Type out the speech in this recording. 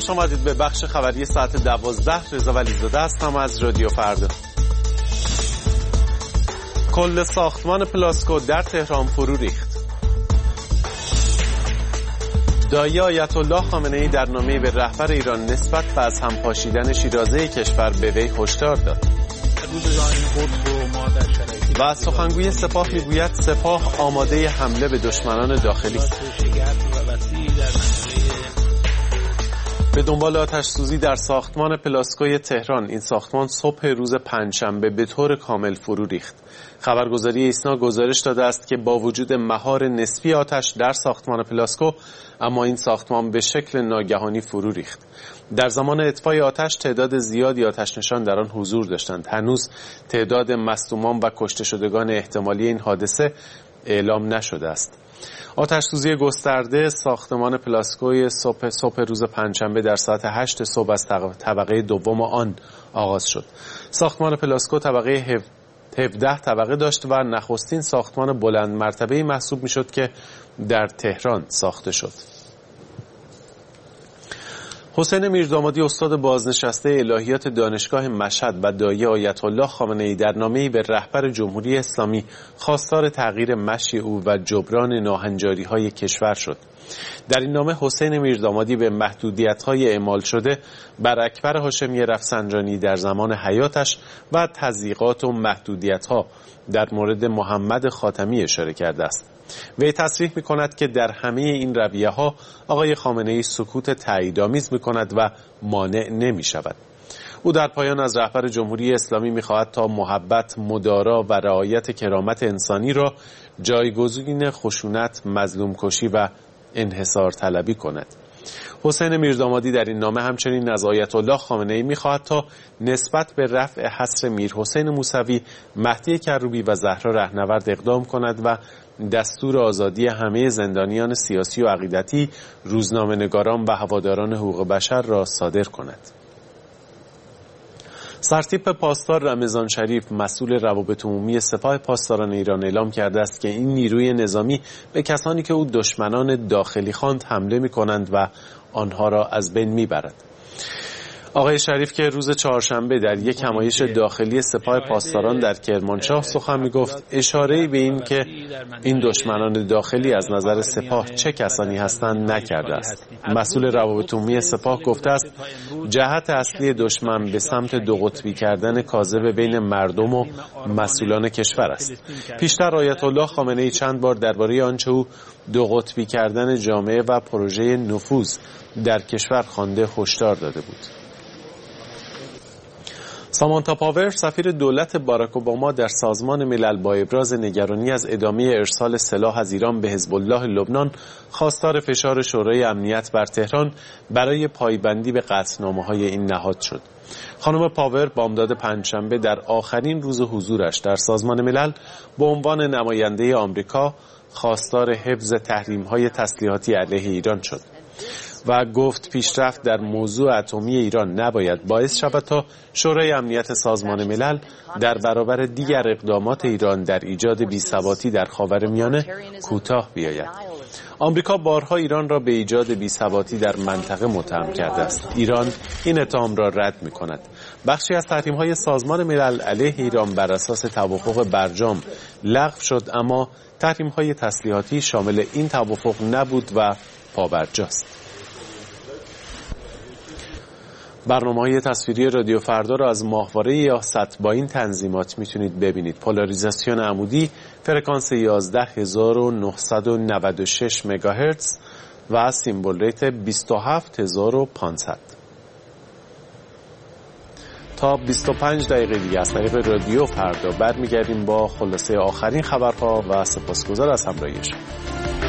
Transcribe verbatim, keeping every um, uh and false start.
خوش آمدید به بخش خبری ساعت دوازده. رضا ولیزاده هستم از رادیو فردا. کل ساختمان پلاسکو در تهران فرو ریخت. دایی آیت الله خامنه‌ای در نامه‌ای به رهبر ایران نسبت به از هم پاشیدن شیرازه کشور به وی هشدار داد. و سخنگوی سپاه میگوید سپاه آماده حمله به دشمنان داخلی است. به دنبال آتش سوزی در ساختمان پلاسکوی تهران. این ساختمان صبح روز پنجشنبه به طور کامل فرو ریخت. خبرگزاری ایسنا گزارش داده است که با وجود مهار نسبی آتش در ساختمان پلاسکو، اما این ساختمان به شکل ناگهانی فرو ریخت. در زمان اطفای آتش تعداد زیادی آتش نشان در آن حضور داشتند. هنوز تعداد مصدومان و کشته شدگان احتمالی این حادثه اعلام نشده است. آتش سوزی گسترده ساختمان پلاسکوی صبح صبح روز پنجشنبه در ساعت هشت صبح از طبقه دوم آن آغاز شد. ساختمان پلاسکو طبقه هفده طبقه داشت و نخستین ساختمان بلند مرتبه‌ای محسوب می‌شد که در تهران ساخته شد. حسین میردامادی استاد بازنشسته الهیات دانشگاه مشهد و دایی آیت الله خامنه‌ای در نامه‌ای به رهبر جمهوری اسلامی خواستار تغییر مشی او و جبران ناهنجاری‌های کشور شد. در این نامه حسین میردامادی به محدودیت‌های اعمال شده بر اکبر هاشمی رفسنجانی در زمان حیاتش و تضییقات و محدودیت‌ها در مورد محمد خاتمی اشاره کرده است. وی تصریح می‌کند که در همه این رویه‌ها آقای خامنه‌ای سکوت تاییدآمیز می‌کند و مانع نمی‌شود. او در پایان از رهبر جمهوری اسلامی می‌خواهد تا محبت، مدارا و رعایت کرامت انسانی را جایگزین خشونت، مظلوم کشی و انحصار طلبی کند. حسین میردامادی در این نامه همچنین از آیت الله خامنه‌ای می‌خواهد تا نسبت به رفع حصر میرحسین موسوی، مهدی کروبی و زهرا رهنورد اقدام کند و دستور آزادی همه زندانیان سیاسی و عقیدتی، روزنامه‌نگاران و هواداران حقوق بشر را صادر کند. سرتیپ پاسدار رمضان شریف مسئول روابط عمومی سپاه پاسداران ایران اعلام کرده است که این نیروی نظامی به کسانی که او دشمنان داخلی خواند حمله می‌کنند و آنها را از بین می‌برد. آقای شریف که روز چهارشنبه در یک همایش داخلی سپاه پاسداران در کرمانشاه سخن می‌گفت، اشاره‌ای به این که این دشمنان داخلی از نظر سپاه چه کسانی هستند نکرده است. مسئول روابط عمومی سپاه گفته است جهت اصلی دشمن به سمت دو قطبی کردن کاذب بین مردم و مسئولان کشور است. پیشتر آیت الله خامنه‌ای چند بار درباره آنچه او دو قطبی کردن جامعه و پروژه نفوذ در کشور خوانده هشدار داده بود. سامانتا پاور سفیر دولت باراک اوباما در سازمان ملل با ابراز نگرانی از ادامه ارسال سلاح از ایران به حزب الله لبنان خواستار فشار شورای امنیت بر تهران برای پایبندی به قطعنامه‌های این نهاد شد. خانم پاور بامداد پنجشنبه در آخرین روز حضورش در سازمان ملل به عنوان نماینده آمریکا خواستار حفظ تحریم‌های تسلیحاتی علیه ایران شد و گفت پیشرفت در موضوع اتمی ایران نباید باعث شود تا شورای امنیت سازمان ملل در برابر دیگر اقدامات ایران در ایجاد بی‌ثباتی در خاورمیانه کوتاه بیاید. آمریکا بارها ایران را به ایجاد بی‌ثباتی در منطقه متهم کرده است. ایران این اتهام را رد می‌کند. بخشی از تحریم‌های سازمان ملل علیه ایران بر اساس توافق برجام لغو شد، اما تحریم‌های تسلیحاتی شامل این توافق نبود و پابرجاست. برنامه‌های تصویری رادیو فردا را از ماهواره یاست با این تنظیمات میتونید ببینید: پولاریزاسیون عمودی، فرکانس یازده هزار و نهصد و نود و شش مگاهرتز و سیمبل ریت بیست و هفت هزار و پانصد. تا بیست و پنج دقیقه دیگه از طریق رادیو فردا برمیگردیم با خلاصه آخرین خبرها و سپاسگزار از همراهیشون.